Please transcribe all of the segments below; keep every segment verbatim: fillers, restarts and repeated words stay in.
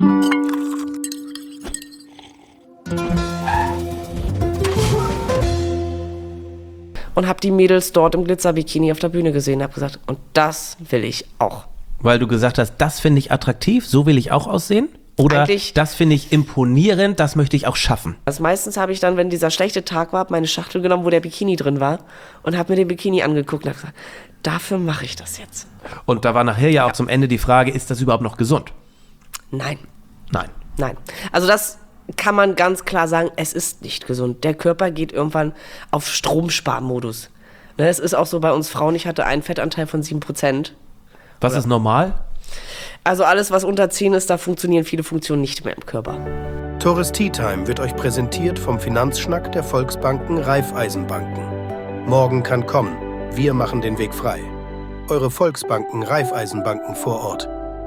Und habe die Mädels dort im Glitzerbikini auf der Bühne gesehen, habe gesagt, und das will ich auch. Weil du gesagt hast, das finde ich attraktiv, so will ich auch aussehen? Oder Eigentlich, das finde ich imponierend, das möchte ich auch schaffen? Also meistens habe ich dann, wenn dieser schlechte Tag war, meine Schachtel genommen, wo der Bikini drin war und habe mir den Bikini angeguckt und habe gesagt, dafür mache ich das jetzt. Und da war nachher ja, ja auch zum Ende die Frage, ist das überhaupt noch gesund? Nein. Nein. Nein. Also das kann man ganz klar sagen, es ist nicht gesund. Der Körper geht irgendwann auf Stromsparmodus. Es ist auch so bei uns Frauen, ich hatte einen Fettanteil von sieben Prozent. Was ist normal? Also alles, was unter zehn ist, da funktionieren viele Funktionen nicht mehr im Körper. Tores Tea Time wird euch präsentiert vom Finanzschnack der Volksbanken Raiffeisenbanken. Morgen kann kommen. Wir machen den Weg frei. Eure Volksbanken Raiffeisenbanken vor Ort.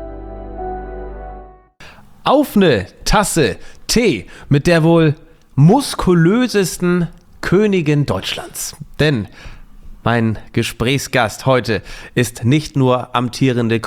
Auf eine Tasse Tee mit der wohl muskulösesten Königin Deutschlands. Denn mein Gesprächsgast heute ist nicht nur amtierende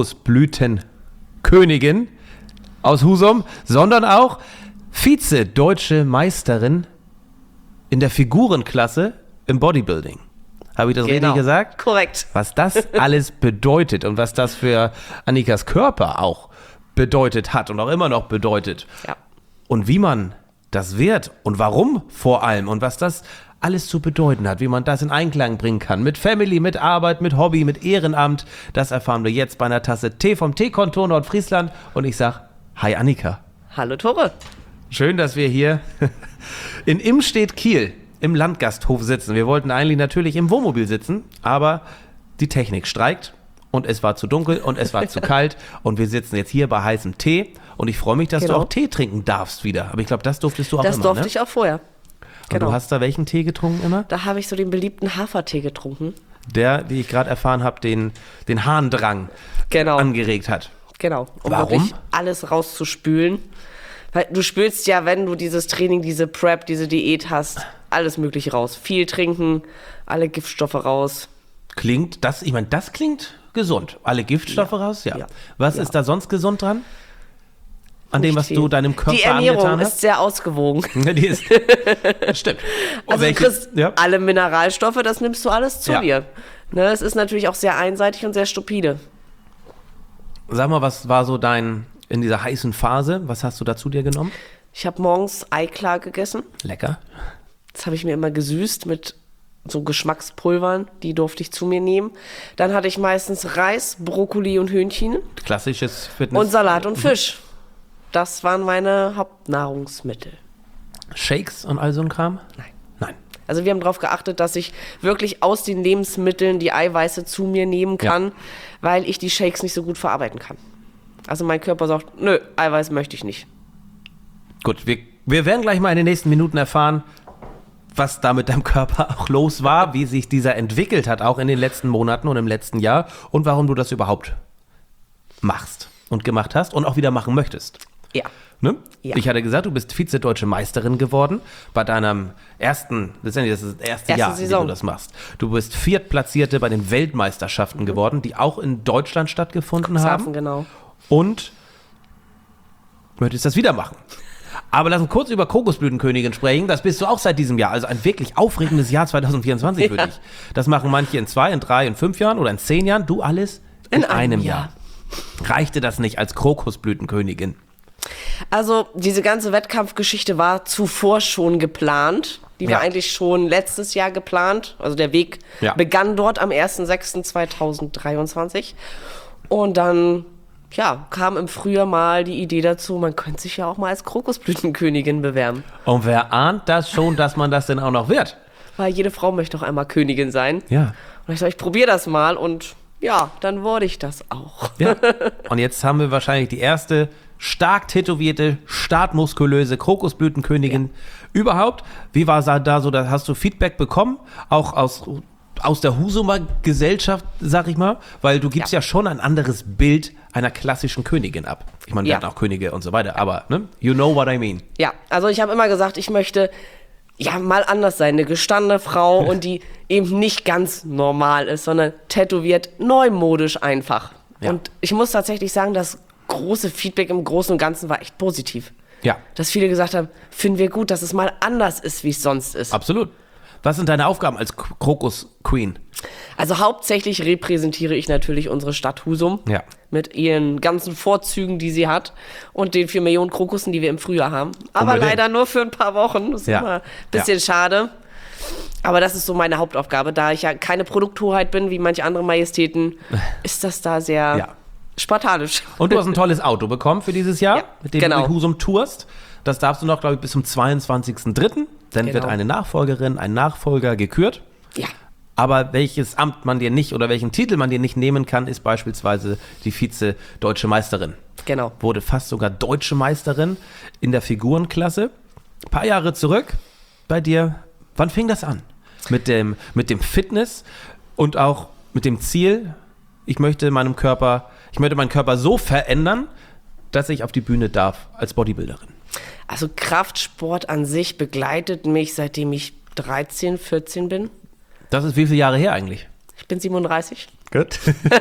Krokusblütenkönigin aus Husum, sondern auch Vize-Deutsche Meisterin in der Figurenklasse im Bodybuilding. Habe ich das genau. richtig gesagt? Korrekt. Was das alles bedeutet und was das für Annikas Körper auch bedeutet hat und auch immer noch bedeutet. Ja. Und wie man das wird und warum vor allem und was das alles zu bedeuten hat, wie man das in Einklang bringen kann. Mit Family, mit Arbeit, mit Hobby, mit Ehrenamt. Das erfahren wir jetzt bei einer Tasse Tee vom Teekontor Nordfriesland. Und ich sag, hi Annika. Hallo Tore. Schön, dass wir hier in Imstedt-Kiel im Landgasthof sitzen. Wir wollten eigentlich natürlich im Wohnmobil sitzen, aber die Technik streikt und es war zu dunkel und es war zu kalt und wir sitzen jetzt hier bei heißem Tee und ich freue mich, dass genau. du auch Tee trinken darfst wieder. Aber ich glaube, das durftest du auch das immer, Das durfte ne? ich auch vorher. Und genau. du hast da welchen Tee getrunken immer? Da habe ich so den beliebten Hafertee getrunken. Der, wie ich gerade erfahren habe, den, den Harndrang genau. angeregt hat. Genau, um Warum? wirklich alles rauszuspülen. Weil du spülst ja, wenn du dieses Training, diese Prep, diese Diät hast, alles Mögliche raus. Viel trinken, alle Giftstoffe raus. Klingt das, ich meine, das klingt gesund. Alle Giftstoffe ja. raus? Ja. ja. Was ja. ist da sonst gesund dran? An Nicht dem, was viel. du deinem Körper Die Ernährung angetan hast? ist sehr ausgewogen. Die ist, stimmt. Also welche, du kriegst ja? alle Mineralstoffe, das nimmst du alles zu ja. dir. Ne, es ist natürlich auch sehr einseitig und sehr stupide. Sag mal, was war so dein, in dieser heißen Phase, was hast du da zu dir genommen? Ich habe morgens Eiklar gegessen. Lecker. Das habe ich mir immer gesüßt mit so Geschmackspulvern, die durfte ich zu mir nehmen. Dann hatte ich meistens Reis, Brokkoli und Hühnchen. Klassisches Fitness. Und Salat und Fisch. Das waren meine Hauptnahrungsmittel. Shakes und all so ein Kram? Nein. Nein. Also wir haben darauf geachtet, dass ich wirklich aus den Lebensmitteln die Eiweiße zu mir nehmen kann, ja. weil ich die Shakes nicht so gut verarbeiten kann. Also mein Körper sagt, nö, Eiweiß möchte ich nicht. Gut, wir, wir werden gleich mal in den nächsten Minuten erfahren, was da mit deinem Körper auch los war, wie sich dieser entwickelt hat, auch in den letzten Monaten und im letzten Jahr und warum du das überhaupt machst und gemacht hast und auch wieder machen möchtest. Ja. Ne? ja. Ich hatte gesagt, du bist Vize-Deutsche Meisterin geworden bei deinem ersten, das ist das erste Erste Jahr, Saison. in dem du das machst. Du bist Viertplatzierte bei den Weltmeisterschaften mhm. geworden, die auch in Deutschland stattgefunden Cuxhaven, haben. Genau. Und möchtest das wieder machen. Aber lass uns kurz über Kokosblütenkönigin sprechen. Das bist du auch seit diesem Jahr. Also ein wirklich aufregendes Jahr zwanzig vierundzwanzig für ja. dich. Das machen manche in zwei, in drei, in fünf Jahren oder in zehn Jahren. Du alles in, in einem, einem Jahr. Jahr. Reichte das nicht als Kokosblütenkönigin? Also diese ganze Wettkampfgeschichte war zuvor schon geplant. Die war ja. eigentlich schon letztes Jahr geplant. Also der Weg ja. begann dort am erster sechster zweitausenddreiundzwanzig. Und dann ja, kam im Frühjahr mal die Idee dazu, man könnte sich ja auch mal als Kokosblütenkönigin bewerben. Und wer ahnt das schon, dass man das denn auch noch wird? Weil jede Frau möchte auch einmal Königin sein. Ja. Und ich dachte, ich probiere das mal und ja, dann wurde ich das auch. Ja. Und jetzt haben wir wahrscheinlich die erste stark tätowierte, starkmuskulöse Kokosblütenkönigin ja. überhaupt. Wie war es da so, da hast du Feedback bekommen, auch aus, aus der Husumer Gesellschaft, sag ich mal? Weil du gibst ja, ja schon ein anderes Bild einer klassischen Königin ab. Ich meine, wir ja. hatten auch Könige und so weiter, aber ne? You know what I mean. Ja, also ich habe immer gesagt, ich möchte ja mal anders sein, eine gestandene Frau und die eben nicht ganz normal ist, sondern tätowiert, neumodisch einfach. Ja. Und ich muss tatsächlich sagen, das große Feedback im Großen und Ganzen war echt positiv. Ja. Dass viele gesagt haben, finden wir gut, dass es mal anders ist, wie es sonst ist. Absolut. Was sind deine Aufgaben als Krokus Queen? Also hauptsächlich repräsentiere ich natürlich unsere Stadt Husum ja. mit ihren ganzen Vorzügen, die sie hat und den vier Millionen Krokussen, die wir im Frühjahr haben. Aber Unbedingt. leider nur für ein paar Wochen. Das ist ja. immer ein bisschen ja. schade. Aber das ist so meine Hauptaufgabe. Da ich ja keine Produkthoheit bin, wie manche andere Majestäten, ist das da sehr ja. spartanisch. Und du hast ein tolles Auto bekommen für dieses Jahr, ja, mit dem genau. du durch Husum tourst. Das darfst du noch, glaube ich, bis zum zweiundzwanzigsten dritten Dann genau. wird eine Nachfolgerin, ein Nachfolger gekürt. Ja. Aber welches Amt man dir nicht oder welchen Titel man dir nicht nehmen kann, ist beispielsweise die Vize-Deutsche Meisterin. Genau. Wurde fast sogar Deutsche Meisterin in der Figurenklasse. Ein paar Jahre zurück bei dir. Wann fing das an? Mit dem, mit dem Fitness und auch mit dem Ziel, ich möchte meinem Körper, ich möchte meinen Körper so verändern, dass ich auf die Bühne darf als Bodybuilderin. Also Kraftsport an sich begleitet mich, seitdem ich dreizehn, vierzehn bin. Das ist wie viele Jahre her eigentlich? Ich bin siebenunddreißig. Gut.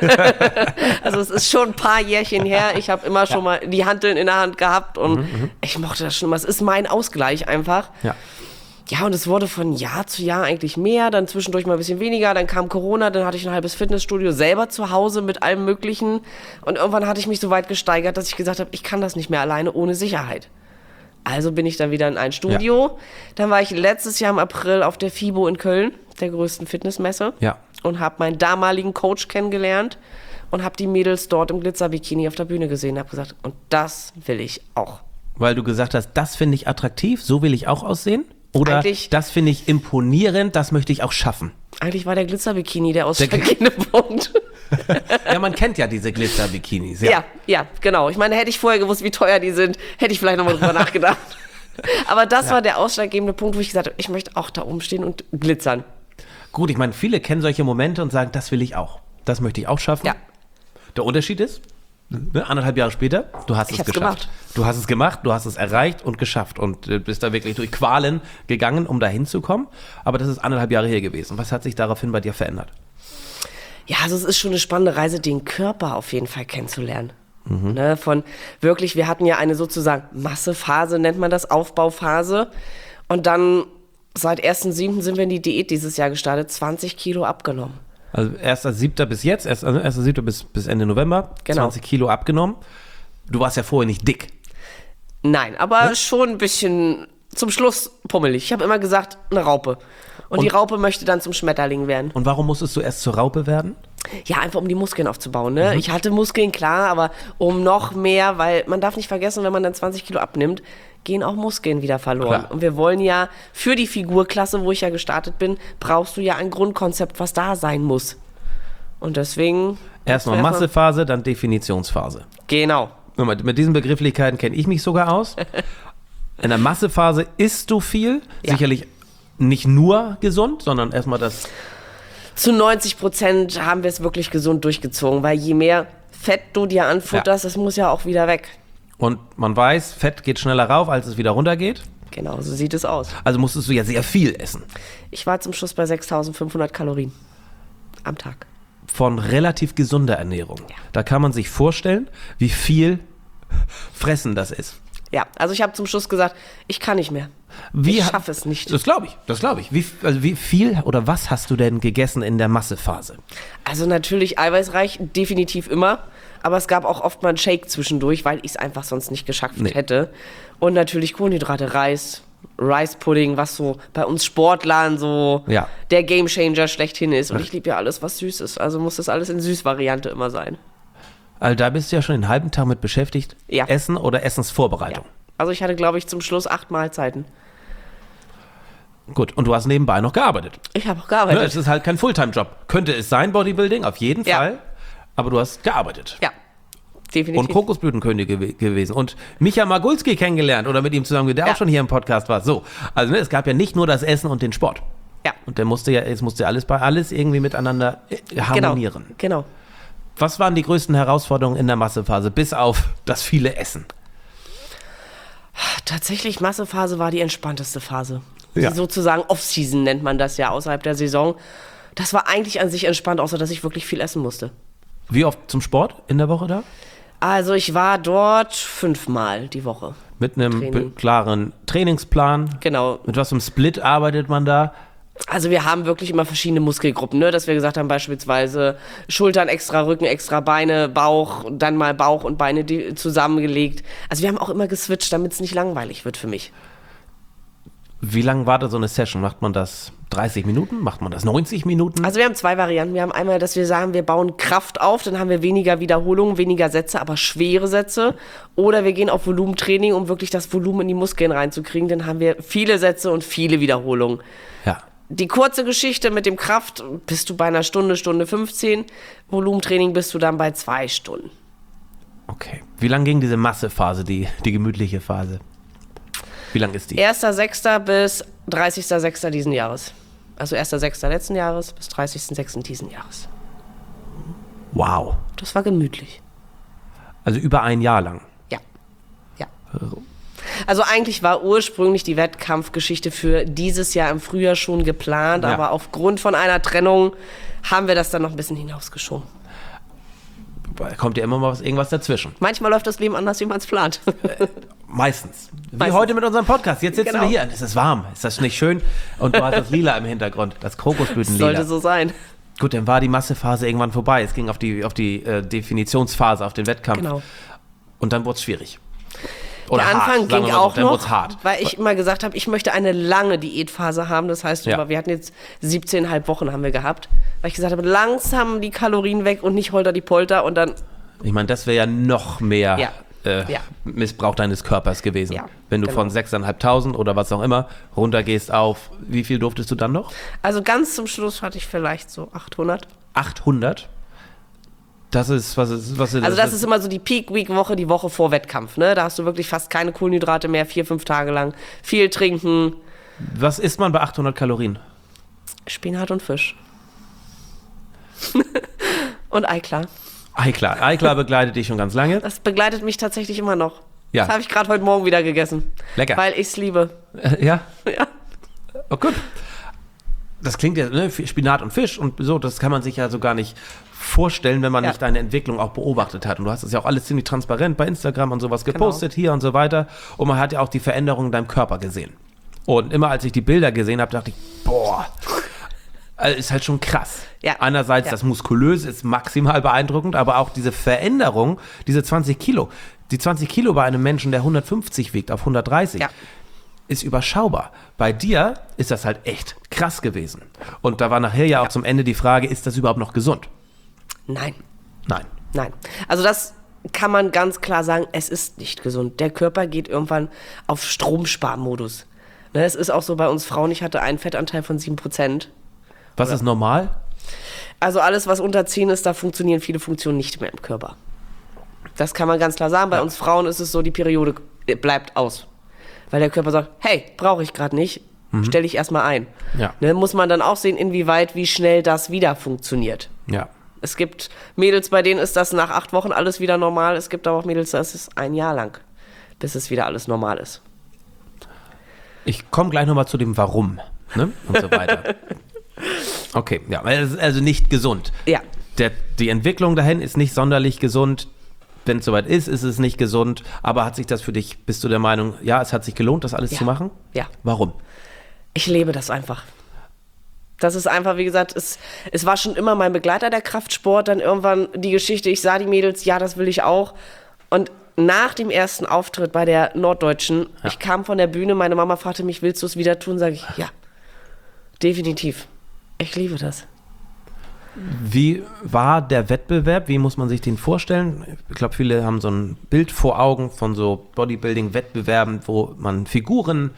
Also es ist schon ein paar Jährchen her. Ich habe immer schon ja. mal die Hanteln in der Hand gehabt und mhm, ich mochte das schon immer. Es ist mein Ausgleich einfach. Ja. Ja, und es wurde von Jahr zu Jahr eigentlich mehr, dann zwischendurch mal ein bisschen weniger, dann kam Corona, dann hatte ich ein halbes Fitnessstudio selber zu Hause mit allem Möglichen und irgendwann hatte ich mich so weit gesteigert, dass ich gesagt habe, ich kann das nicht mehr alleine ohne Sicherheit. Also bin ich dann wieder in ein Studio. Ja. Dann war ich letztes Jahr im April auf der FIBO in Köln, der größten Fitnessmesse, ja. und habe meinen damaligen Coach kennengelernt und habe die Mädels dort im Glitzerbikini auf der Bühne gesehen und habe gesagt, und das will ich auch. Weil du gesagt hast, das finde ich attraktiv, so will ich auch aussehen? Oder eigentlich, das finde ich imponierend, das möchte ich auch schaffen? Eigentlich war der Glitzerbikini der ausschlaggebende Punkt. Ja, man kennt ja diese Glitzerbikinis. Ja. ja, ja, genau. Ich meine, hätte ich vorher gewusst, wie teuer die sind, hätte ich vielleicht nochmal drüber nachgedacht. Aber das ja. war der ausschlaggebende Punkt, wo ich gesagt habe, ich möchte auch da oben stehen und glitzern. Gut, ich meine, viele kennen solche Momente und sagen, das will ich auch. Das möchte ich auch schaffen. Ja. Der Unterschied ist, ne, anderthalb Jahre später, du hast ich es geschafft. Gemacht. Du hast es gemacht, du hast es erreicht und geschafft und äh, bist da wirklich durch Qualen gegangen, um da hinzukommen. Aber das ist anderthalb Jahre her gewesen. Was hat sich daraufhin bei dir verändert? Ja, also es ist schon eine spannende Reise, den Körper auf jeden Fall kennenzulernen. Mhm. Ne, von wirklich, wir hatten ja eine sozusagen Massephase, nennt man das, Aufbauphase. Und dann seit ersten siebten sind wir in die Diät dieses Jahr gestartet, zwanzig Kilo abgenommen. Also erster siebter bis jetzt, erster siebter bis, bis Ende November, genau. zwanzig Kilo abgenommen. Du warst ja vorher nicht dick. Nein, aber ja? schon ein bisschen zum Schluss pummelig. Ich habe immer gesagt, eine Raupe. Und, und die Raupe möchte dann zum Schmetterling werden. Und warum musstest du erst zur Raupe werden? Ja, einfach um die Muskeln aufzubauen. Ne? Mhm. Ich hatte Muskeln, klar, aber um noch mehr, weil man darf nicht vergessen, wenn man dann zwanzig Kilo abnimmt, gehen auch Muskeln wieder verloren. Klar. Und wir wollen ja für die Figurklasse, wo ich ja gestartet bin, brauchst du ja ein Grundkonzept, was da sein muss. Und deswegen... Erstmal Massephase, dann Definitionsphase. Genau. Mit diesen Begrifflichkeiten kenne ich mich sogar aus. In der Massephase isst du viel, ja. Sicherlich nicht nur gesund, sondern erstmal das... Zu neunzig Prozent haben wir es wirklich gesund durchgezogen, weil je mehr Fett du dir anfutterst, ja. das muss ja auch wieder weg. Und man weiß, Fett geht schneller rauf, als es wieder runter geht. Genau, so sieht es aus. Also musstest du ja sehr viel essen. Ich war zum Schluss bei sechstausendfünfhundert Kalorien am Tag. Von relativ gesunder Ernährung. Ja. Da kann man sich vorstellen, wie viel Fressen das ist. Ja, also ich habe zum Schluss gesagt, ich kann nicht mehr. Wie ich schaffe es nicht. Das glaube ich, das glaube ich. Wie, also wie viel oder was hast du denn gegessen in der Massephase? Also natürlich eiweißreich, definitiv immer. Aber es gab auch oft mal einen Shake zwischendurch, weil ich es einfach sonst nicht geschafft nee. hätte. Und natürlich Kohlenhydrate, Reis, Rice-Pudding, was so bei uns Sportlern so ja. der Gamechanger schlechthin ist. Und ich liebe ja alles, was süß ist. Also muss das alles in Süßvariante immer sein. Also da bist du ja schon den halben Tag mit beschäftigt. Ja. Essen oder Essensvorbereitung. Ja. Also ich hatte, glaube ich, zum Schluss acht Mahlzeiten. Gut, und du hast nebenbei noch gearbeitet. Ich habe auch gearbeitet. Ne, es ist halt kein Fulltime-Job. Könnte es sein, Bodybuilding, auf jeden ja. Fall. Aber du hast gearbeitet. Ja, definitiv. Und Kokosblütenkönig gew- gewesen. Und Micha Magulski kennengelernt oder mit ihm zusammen, der ja. auch schon hier im Podcast war. So, also ne, es gab ja nicht nur das Essen und den Sport. Ja. Und der musste ja, es musste alles bei alles irgendwie miteinander harmonieren. Genau, genau. Was waren die größten Herausforderungen in der Massephase, bis auf das viele Essen? Tatsächlich, Massephase war die entspannteste Phase. Ja. Die sozusagen Off-Season nennt man das ja, außerhalb der Saison. Das war eigentlich an sich entspannt, außer dass ich wirklich viel essen musste. Wie oft zum Sport in der Woche da? Also ich war dort fünfmal die Woche. Mit einem Training. klaren Trainingsplan? Genau. Mit was für einem Split arbeitet man da? Also wir haben wirklich immer verschiedene Muskelgruppen, ne? Dass wir gesagt haben, beispielsweise Schultern extra, Rücken extra, Beine, Bauch, dann mal Bauch und Beine die, zusammengelegt. Also wir haben auch immer geswitcht, damit es nicht langweilig wird für mich. Wie lange war da so eine Session? Macht man das dreißig Minuten? Macht man das neunzig Minuten? Also wir haben zwei Varianten. Wir haben einmal, dass wir sagen, wir bauen Kraft auf, dann haben wir weniger Wiederholungen, weniger Sätze, aber schwere Sätze. Oder wir gehen auf Volumentraining, um wirklich das Volumen in die Muskeln reinzukriegen. Dann haben wir viele Sätze und viele Wiederholungen. Ja. Die kurze Geschichte mit dem Kraft bist du bei einer Stunde, Stunde fünfzehn. Volumentraining bist du dann bei zwei Stunden. Okay. Wie lang ging diese Massephase, die, die gemütliche Phase? Wie lang ist die? erster sechster bis dreißigster sechster diesen Jahres. Also erster sechster letzten Jahres bis dreißigster sechster diesen Jahres. Wow. Das war gemütlich. Also über ein Jahr lang? Ja. Ja. Also eigentlich war ursprünglich die Wettkampfgeschichte für dieses Jahr im Frühjahr schon geplant, ja. aber aufgrund von einer Trennung haben wir das dann noch ein bisschen hinausgeschoben. Kommt ja immer mal was, irgendwas dazwischen. Manchmal läuft das Leben anders, wie man es plant. Äh, meistens. Wie meistens. heute mit unserem Podcast. Jetzt sitzen genau. wir hier. Es ist warm. Ist das nicht schön? Und du hast das Lila im Hintergrund. Das Krokusblütenlila. Sollte so sein. Gut, dann war die Massephase irgendwann vorbei. Es ging auf die, auf die äh, Definitionsphase, auf den Wettkampf. Genau. Und dann wurde es schwierig. Oder der Anfang hart, ging so. auch Dann noch, hart. weil ich immer gesagt habe, ich möchte eine lange Diätphase haben. Das heißt, ja. wir hatten jetzt siebzehn Komma fünf Wochen haben wir gehabt. Weil ich gesagt habe, langsam die Kalorien weg und nicht holter die Polter und dann... Ich meine, das wäre ja noch mehr ja. Äh, ja. Missbrauch deines Körpers gewesen. Ja, wenn du genau. von sechstausendfünfhundert oder was auch immer runtergehst auf, wie viel durftest du dann noch? Also ganz zum Schluss hatte ich vielleicht so achthundert. achthundert? Das ist, was ist, was ist Also das was, ist immer so die Peak-Week-Woche, die Woche vor Wettkampf, ne? Da hast du wirklich fast keine Kohlenhydrate mehr, vier, fünf Tage lang. Viel trinken. Was isst man bei achthundert Kalorien? Spinat und Fisch. Und Eiklar. Eiklar. Eiklar begleitet dich schon ganz lange. Das begleitet mich tatsächlich immer noch. Ja. Das habe ich gerade heute Morgen wieder gegessen. Lecker. Weil ich es liebe. Äh, ja? Ja. Oh, gut. Das klingt ja, ne, Spinat und Fisch und so, das kann man sich ja so gar nicht vorstellen, wenn man ja. nicht deine Entwicklung auch beobachtet hat. Und du hast es ja auch alles ziemlich transparent bei Instagram und sowas gepostet, genau. hier und so weiter. Und man hat ja auch die Veränderung in deinem Körper gesehen. Und immer als ich die Bilder gesehen habe, dachte ich, boah, also ist halt schon krass. Ja. Einerseits ja. das Muskulöse ist maximal beeindruckend, aber auch diese Veränderung, diese zwanzig Kilo, die zwanzig Kilo bei einem Menschen, der hundertfünfzig wiegt auf hundertdreißig, ja. ist überschaubar. Bei dir ist das halt echt krass gewesen. Und da war nachher ja auch ja. zum Ende die Frage, ist das überhaupt noch gesund? Nein. Nein. Nein. Also das kann man ganz klar sagen, es ist nicht gesund. Der Körper geht irgendwann auf Stromsparmodus. Ne, es ist auch so bei uns Frauen, ich hatte einen Fettanteil von sieben Prozent. Was Oder? ist normal? Also alles, was unter zehn ist, da funktionieren viele Funktionen nicht mehr im Körper. Das kann man ganz klar sagen. Bei ja. uns Frauen ist es so, die Periode bleibt aus. Weil der Körper sagt, hey, brauche ich gerade nicht, mhm. stelle ich erstmal ein. Ja. Ne, muss man dann auch sehen, inwieweit, wie schnell das wieder funktioniert. Ja. Es gibt Mädels, bei denen ist das nach acht Wochen alles wieder normal. Es gibt aber auch Mädels, das ist ein Jahr lang, bis es wieder alles normal ist. Ich komme gleich nochmal zu dem Warum, ne? Und so weiter. Okay, ja, also nicht gesund. Ja. Der, die Entwicklung dahin ist nicht sonderlich gesund. Wenn es soweit ist, ist es nicht gesund. Aber hat sich das für dich, bist du der Meinung, ja, es hat sich gelohnt, das alles ja. zu machen? Ja. Warum? Ich lebe das einfach. Das ist einfach, wie gesagt, es, es war schon immer mein Begleiter, der Kraftsport. Dann irgendwann die Geschichte, ich sah die Mädels, ja, das will ich auch. Und nach dem ersten Auftritt bei der Norddeutschen, ja. ich kam von der Bühne, meine Mama fragte mich, willst du es wieder tun? Sage ich, ja, definitiv. Ich liebe das. Wie war der Wettbewerb? Wie muss man sich den vorstellen? Ich glaube, viele haben so ein Bild vor Augen von so Bodybuilding-Wettbewerben, wo man Figuren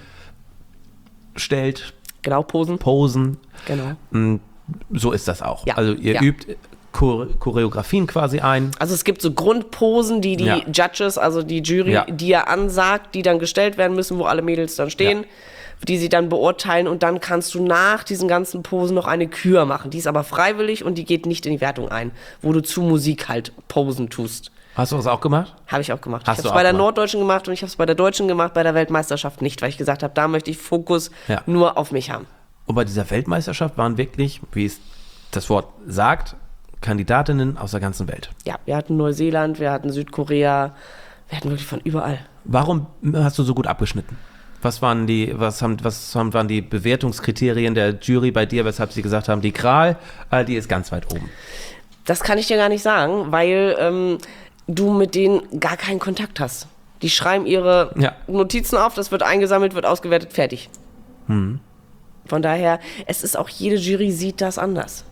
stellt. Genau, Posen. Posen. Genau. So ist das auch. Ja. Also ihr ja. übt Chore- Choreografien quasi ein. Also es gibt so Grundposen, die die ja. Judges, also die Jury, ja. die ja ansagt, die dann gestellt werden müssen, wo alle Mädels dann stehen. Ja. Die sie dann beurteilen und dann kannst du nach diesen ganzen Posen noch eine Kür machen. Die ist aber freiwillig und die geht nicht in die Wertung ein, wo du zu Musik halt Posen tust. Hast du das auch gemacht? Habe ich auch gemacht. Hast ich habe es bei der gemacht? Norddeutschen gemacht und ich habe es bei der Deutschen gemacht, bei der Weltmeisterschaft nicht, weil ich gesagt habe, da möchte ich Fokus ja. nur auf mich haben. Und bei dieser Weltmeisterschaft waren wirklich, wie es das Wort sagt, Kandidatinnen aus der ganzen Welt. Ja, wir hatten Neuseeland, wir hatten Südkorea, wir hatten wirklich von überall. Warum hast du so gut abgeschnitten? Was waren die, was haben, was haben, waren die Bewertungskriterien der Jury bei dir, weshalb sie gesagt haben, die Kral, äh, die ist ganz weit oben? Das kann ich dir gar nicht sagen, weil ähm, du mit denen gar keinen Kontakt hast. Die schreiben ihre ja. Notizen auf, das wird eingesammelt, wird ausgewertet, fertig. Hm. Von daher, es ist auch, jede Jury sieht das anders.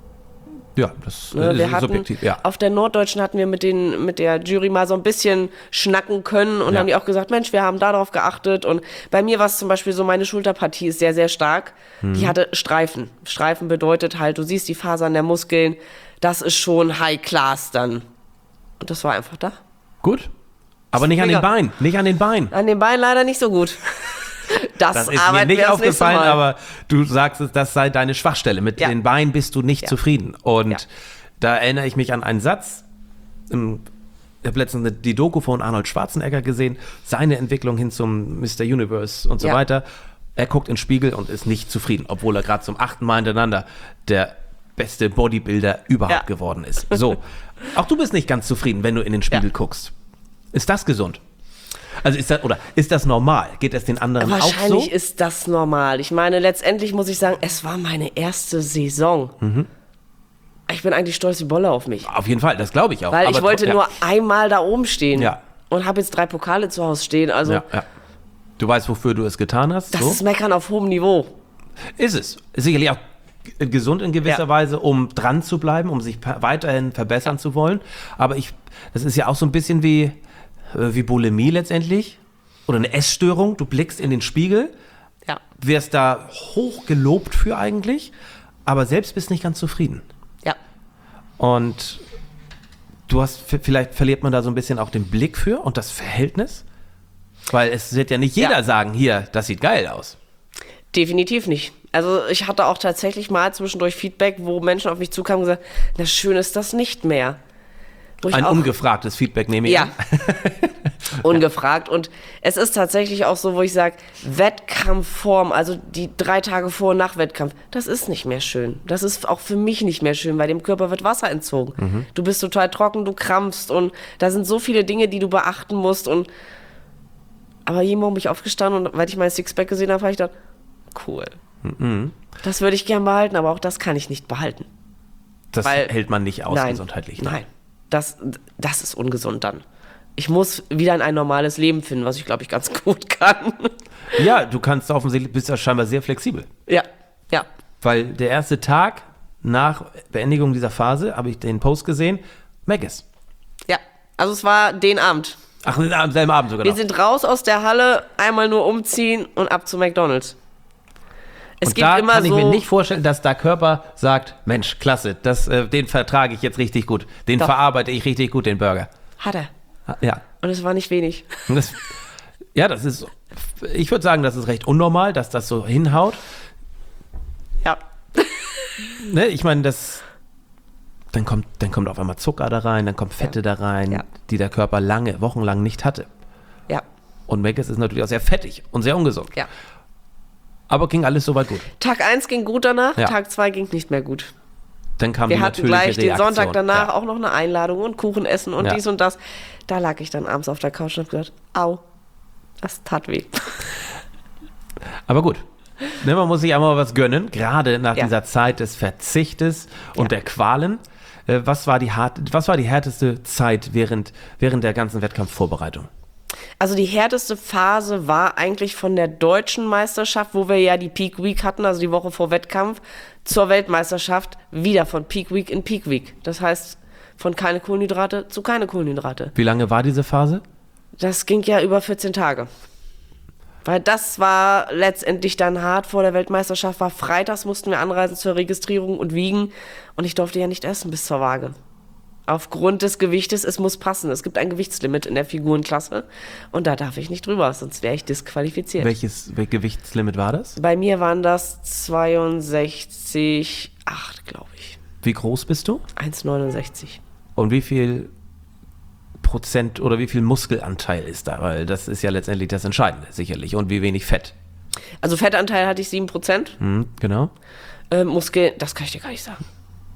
Ja, das ne, ist wir hatten, subjektiv, ja. Auf der Norddeutschen hatten wir mit, den, mit der Jury mal so ein bisschen schnacken können und ja. haben die auch gesagt, Mensch, wir haben darauf geachtet. Und bei mir war es zum Beispiel so, meine Schulterpartie ist sehr, sehr stark. Hm. Die hatte Streifen. Streifen bedeutet halt, du siehst die Fasern der Muskeln, das ist schon High Class dann. Und das war einfach da. Gut. Aber nicht an den Beinen, nicht an den Beinen. An den Beinen leider nicht so gut. Das, das ist mir nicht aufgefallen, aber du sagst, das sei deine Schwachstelle. Mit ja. den Beinen bist du nicht ja. zufrieden. Und ja. da erinnere ich mich an einen Satz. Ich habe letztens die Doku von Arnold Schwarzenegger gesehen, seine Entwicklung hin zum Mister Universe und so ja. weiter. Er guckt in den Spiegel und ist nicht zufrieden, obwohl er gerade zum achten Mal hintereinander der beste Bodybuilder überhaupt ja. geworden ist. So, auch du bist nicht ganz zufrieden, wenn du in den Spiegel ja. guckst. Ist das gesund? Also ist das, oder ist das normal? Geht es den anderen auch so? Wahrscheinlich ist das normal. Ich meine, letztendlich muss ich sagen, es war meine erste Saison. Mhm. Ich bin eigentlich stolz wie Bolle auf mich. Auf jeden Fall, das glaube ich auch. Weil aber ich wollte ja. nur einmal da oben stehen ja. und habe jetzt drei Pokale zu Hause stehen. Also ja, ja. Du weißt, wofür du es getan hast? Das so? ist Meckern auf hohem Niveau. Ist es. Ist sicherlich auch gesund in gewisser ja. Weise, um dran zu bleiben, um sich weiterhin verbessern ja. zu wollen. Aber ich, das ist ja auch so ein bisschen wie, wie Bulimie letztendlich. Oder eine Essstörung, du blickst in den Spiegel, ja. wirst da hoch gelobt für eigentlich, aber selbst bist nicht ganz zufrieden. Ja. Und du hast, vielleicht verliert man da so ein bisschen auch den Blick für und das Verhältnis, weil es wird ja nicht jeder ja. sagen, hier, das sieht geil aus. Definitiv nicht. Also ich hatte auch tatsächlich mal zwischendurch Feedback, wo Menschen auf mich zukamen und gesagt, na schön ist das nicht mehr. Ein auch, ungefragtes Feedback nehme ich ja. an. Ungefragt. Und es ist tatsächlich auch so, wo ich sage, Wettkampfform, also die drei Tage vor und nach Wettkampf, das ist nicht mehr schön. Das ist auch für mich nicht mehr schön, weil dem Körper wird Wasser entzogen. Mhm. Du bist total trocken, du krampfst und da sind so viele Dinge, die du beachten musst. Und aber jeden Morgen bin ich aufgestanden und weil ich mein Sixpack gesehen habe, habe ich gedacht, cool. Mhm. Das würde ich gern behalten, aber auch das kann ich nicht behalten. Das weil, hält man nicht aus nein, gesundheitlich. Ne? Nein, das, das ist ungesund dann. Ich muss wieder in ein normales Leben finden, was ich, glaube ich, ganz gut kann. Ja, du kannst offensichtlich, bist ja scheinbar sehr flexibel. Ja, ja. Weil der erste Tag nach Beendigung dieser Phase, habe ich den Post gesehen, Maggis. Ja, also es war den Abend. Ach, am selben Abend sogar Wir noch. sind raus aus der Halle, einmal nur umziehen und ab zu McDonald's. Es und gibt da immer kann ich so mir nicht vorstellen, dass der Körper sagt, Mensch, klasse, das, äh, den vertrage ich jetzt richtig gut. Den Doch. verarbeite ich richtig gut, den Burger. Hat er. Ja. Und es war nicht wenig. Das, ja, das ist, ich würde sagen, das ist recht unnormal, dass das so hinhaut. Ja. Ne, ich meine, das, dann kommt, dann kommt auf einmal Zucker da rein, dann kommt Fette ja. da rein, ja. die der Körper lange, wochenlang nicht hatte. Ja. Und Maggis ist natürlich auch sehr fettig und sehr ungesund. Ja. Aber ging alles soweit gut. Tag eins ging gut danach, ja. Tag zwei ging nicht mehr gut. Dann kam Wir die hatten natürliche gleich den Reaktion. Sonntag danach ja. auch noch eine Einladung und Kuchen essen und ja. dies und das. Da lag ich dann abends auf der Couch und hab gedacht, au, das tat weh. Aber gut, ne, man muss sich einmal was gönnen, gerade nach ja. dieser Zeit des Verzichtes und ja. der Qualen. Äh, was war die hart, was war die härteste Zeit während, während der ganzen Wettkampfvorbereitung? Also die härteste Phase war eigentlich von der deutschen Meisterschaft, wo wir ja die Peak Week hatten, also die Woche vor Wettkampf, zur Weltmeisterschaft, wieder von Peak Week in Peak Week. Das heißt, von keine Kohlenhydrate zu keine Kohlenhydrate. Wie lange war diese Phase? Das ging ja über vierzehn Tage. Weil das war letztendlich dann hart vor der Weltmeisterschaft, war freitags, mussten wir anreisen zur Registrierung und wiegen und ich durfte ja nicht essen bis zur Waage. Aufgrund des Gewichtes, es muss passen. Es gibt ein Gewichtslimit in der Figurenklasse und da darf ich nicht drüber, sonst wäre ich disqualifiziert. Welches Gewichtslimit war das? Bei mir waren das zweiundsechzig Komma acht, glaube ich. Wie groß bist du? eins Komma neunundsechzig. Und wie viel Prozent oder wie viel Muskelanteil ist da? Weil das ist ja letztendlich das Entscheidende, sicherlich. Und wie wenig Fett? Also Fettanteil hatte ich sieben Prozent. Mhm, genau. Äh, Muskel, das kann ich dir gar nicht sagen.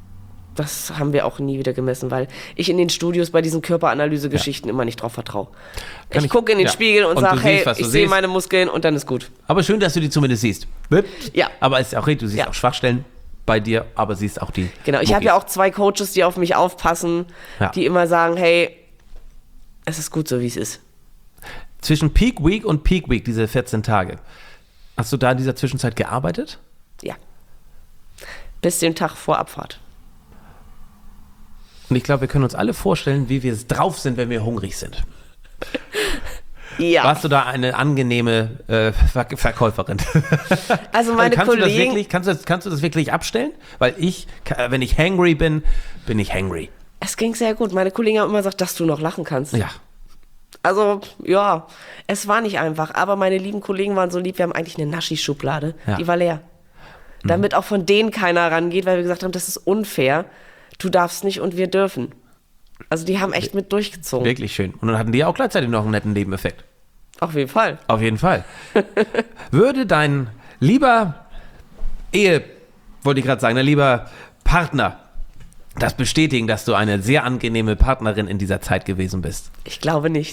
das haben wir auch nie wieder gemessen, weil ich in den Studios bei diesen Körperanalyse-Geschichten ja. immer nicht drauf vertraue. Ich, ich gucke in den ja. Spiegel und, und sage, hey, ich sehe meine Muskeln und dann ist gut. Aber schön, dass du die zumindest siehst. Ja. Aber es ist auch richtig, du siehst ja. auch Schwachstellen bei dir, aber siehst auch die Genau, ich habe ja auch zwei Coaches, die auf mich aufpassen, ja. die immer sagen, hey, es ist gut so, wie es ist. Zwischen Peak Week und Peak Week, diese vierzehn Tage, hast du da in dieser Zwischenzeit gearbeitet? Ja. Bis den Tag vor Abfahrt. Und ich glaube, wir können uns alle vorstellen, wie wir es drauf sind, wenn wir hungrig sind. Ja. Warst du da eine angenehme äh, Ver- Verkäuferin? Also meine kannst Kollegen... Du das wirklich, kannst, du das, kannst du das wirklich abstellen? Weil ich, wenn ich hangry bin, bin ich hangry. Es ging sehr gut. Meine Kollegen haben immer gesagt, dass du noch lachen kannst. Ja. Also, ja, es war nicht einfach. Aber meine lieben Kollegen waren so lieb, wir haben eigentlich eine Naschi-Schublade. Ja. Die war leer. Mhm. Damit auch von denen keiner rangeht, weil wir gesagt haben, das ist unfair. Du darfst nicht und wir dürfen. Also die haben echt mit durchgezogen. Wirklich schön. Und dann hatten die auch gleichzeitig noch einen netten Nebeneffekt. Auf jeden Fall. Auf jeden Fall. Würde dein lieber Ehe, wollte ich gerade sagen, dein lieber Partner das bestätigen, dass du eine sehr angenehme Partnerin in dieser Zeit gewesen bist? Ich glaube nicht.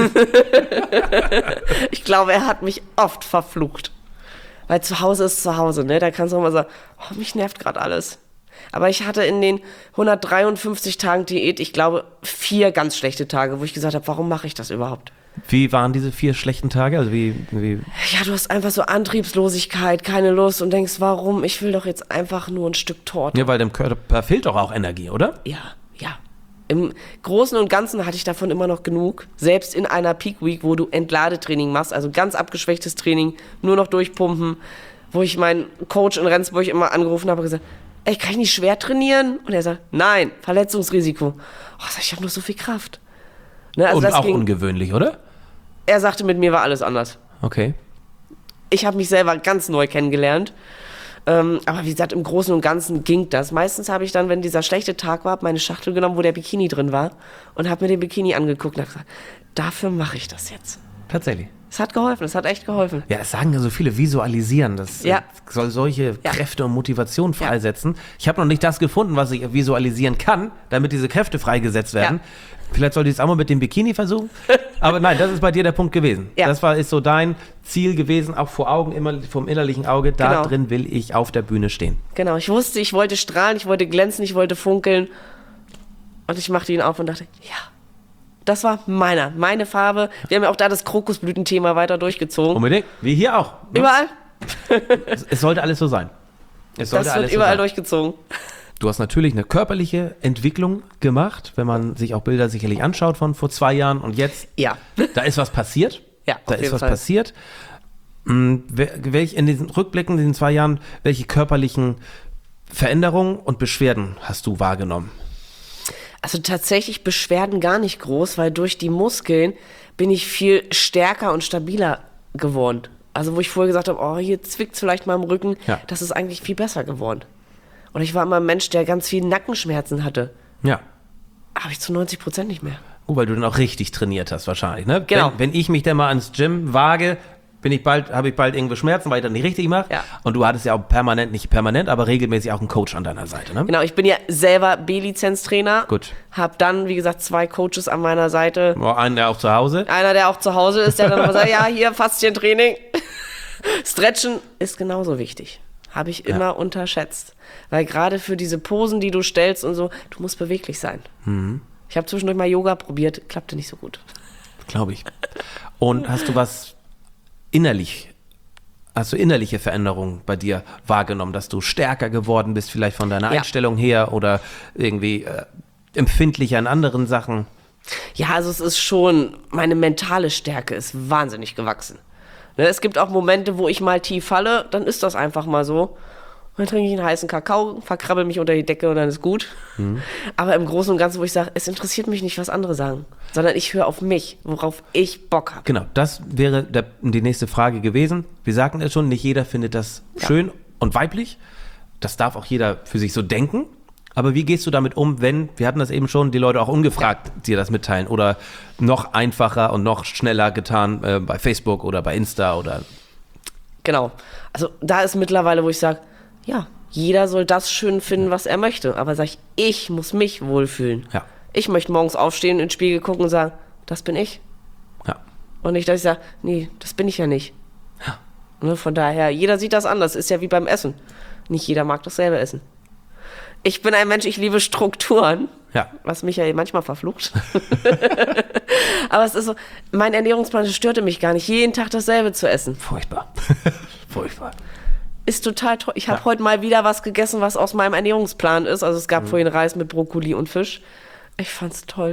Ich glaube, er hat mich oft verflucht. Weil zu Hause ist zu Hause, ne? Da kannst du auch mal sagen, oh, mich nervt gerade alles. Aber ich hatte in den hundertdreiundfünfzig Tagen Diät, ich glaube, vier ganz schlechte Tage, wo ich gesagt habe, warum mache ich das überhaupt? Wie waren diese vier schlechten Tage? Also wie, wie? Ja, du hast einfach so Antriebslosigkeit, keine Lust und denkst, warum? Ich will doch jetzt einfach nur ein Stück Torte. Ja, weil dem Körper fehlt doch auch Energie, oder? Ja, ja. Im Großen und Ganzen hatte ich davon immer noch genug. Selbst in einer Peak Week, wo du Entladetraining machst, also ganz abgeschwächtes Training, nur noch durchpumpen, wo ich meinen Coach in Rendsburg immer angerufen habe und gesagt, ey, kann ich nicht schwer trainieren? Und er sagt, nein, Verletzungsrisiko. Oh, sag ich, ich habe nur so viel Kraft. Ne, also und das auch ging, ungewöhnlich, oder? Er sagte, mit mir war alles anders. Okay. Ich habe mich selber ganz neu kennengelernt. Ähm, aber wie gesagt, im Großen und Ganzen ging das. Meistens habe ich dann, wenn dieser schlechte Tag war, meine Schachtel genommen, wo der Bikini drin war und habe mir den Bikini angeguckt und habe gesagt, dafür mache ich das jetzt. Tatsächlich. Es hat geholfen, es hat echt geholfen. Ja, das sagen ja so viele, visualisieren. Das ja. äh, soll solche ja. Kräfte und Motivation freisetzen. Ja. Ich habe noch nicht das gefunden, was ich visualisieren kann, damit diese Kräfte freigesetzt werden. Ja. Vielleicht sollte ich es auch mal mit dem Bikini versuchen. Aber nein, das ist bei dir der Punkt gewesen. Ja. Das war, ist so dein Ziel gewesen, auch vor Augen, immer vom innerlichen Auge. Da genau. drin will ich auf der Bühne stehen. Genau, ich wusste, ich wollte strahlen, ich wollte glänzen, ich wollte funkeln. Und ich machte ihn auf und dachte, ja, das war meiner, meine Farbe. Wir haben ja auch da das Krokusblütenthema weiter durchgezogen. Unbedingt, wie hier auch. Ne? Überall. es, es sollte alles so sein. Es sollte das alles wird überall so sein. durchgezogen. Du hast natürlich eine körperliche Entwicklung gemacht, wenn man sich auch Bilder sicherlich anschaut von vor zwei Jahren und jetzt. Ja. Da ist was passiert. Ja, da ist was Fall. passiert. Welch, in diesen Rückblicken, in den zwei Jahren, welche körperlichen Veränderungen und Beschwerden hast du wahrgenommen? Also tatsächlich Beschwerden gar nicht groß, weil durch die Muskeln bin ich viel stärker und stabiler geworden. Also wo ich vorher gesagt habe, oh, hier zwickt es vielleicht mal im Rücken, ja. das ist eigentlich viel besser geworden. Und ich war immer ein Mensch, der ganz viel Nackenschmerzen hatte. Ja. Habe ich zu neunzig Prozent nicht mehr. Oh, weil du dann auch richtig trainiert hast wahrscheinlich, ne? Genau. Wenn, wenn ich mich dann mal ans Gym wage, bin ich bald, habe ich bald irgendwo Schmerzen, weil ich das nicht richtig mache. Ja. Und du hattest ja auch permanent, nicht permanent, aber regelmäßig auch einen Coach an deiner Seite, ne? Genau, ich bin ja selber B-Lizenz-Trainer. Gut. Hab dann, wie gesagt, zwei Coaches an meiner Seite. Oh, einen, der auch zu Hause. Einer, der auch zu Hause ist, der dann immer sagt, ja, hier, Faszientraining. Stretchen ist genauso wichtig. Habe ich immer ja. unterschätzt. Weil gerade für diese Posen, die du stellst und so, du musst beweglich sein. Mhm. Ich habe zwischendurch mal Yoga probiert, klappte nicht so gut. Glaube ich. Und hast du was innerlich, hast du innerliche Veränderungen bei dir wahrgenommen, dass du stärker geworden bist, vielleicht von deiner ja. Einstellung her oder irgendwie äh, empfindlicher in anderen Sachen? Ja, also es ist schon, meine mentale Stärke ist wahnsinnig gewachsen. Ne, es gibt auch Momente, wo ich mal tief falle, dann ist das einfach mal so. Und dann trinke ich einen heißen Kakao, verkrabbel mich unter die Decke und dann ist gut. Mhm. Aber im Großen und Ganzen, wo ich sage, es interessiert mich nicht, was andere sagen, sondern ich höre auf mich, worauf ich Bock habe. Genau, das wäre der, die nächste Frage gewesen. Wir sagten es schon, nicht jeder findet das ja. schön und weiblich. Das darf auch jeder für sich so denken. Aber wie gehst du damit um, wenn, wir hatten das eben schon, die Leute auch ungefragt ja. dir das mitteilen oder noch einfacher und noch schneller getan äh, bei Facebook oder bei Insta oder... Genau, also da ist mittlerweile, wo ich sage, ja, jeder soll das schön finden, was er möchte. Aber sag ich, ich muss mich wohlfühlen. Ja. Ich möchte morgens aufstehen, in den Spiegel gucken und sagen, das bin ich. Ja. Und nicht, dass ich sage, nee, das bin ich ja nicht. Ja. Ne, von daher, jeder sieht das anders. Ist ja wie beim Essen. Nicht jeder mag dasselbe essen. Ich bin ein Mensch, ich liebe Strukturen. Ja. Was mich ja manchmal verflucht. Aber es ist so, mein Ernährungsplan störte mich gar nicht, jeden Tag dasselbe zu essen. Furchtbar. Furchtbar. Ist total toll. Ich habe Ja. heute mal wieder was gegessen, was aus meinem Ernährungsplan ist. Also es gab mhm. vorhin Reis mit Brokkoli und Fisch. Ich fand's toll.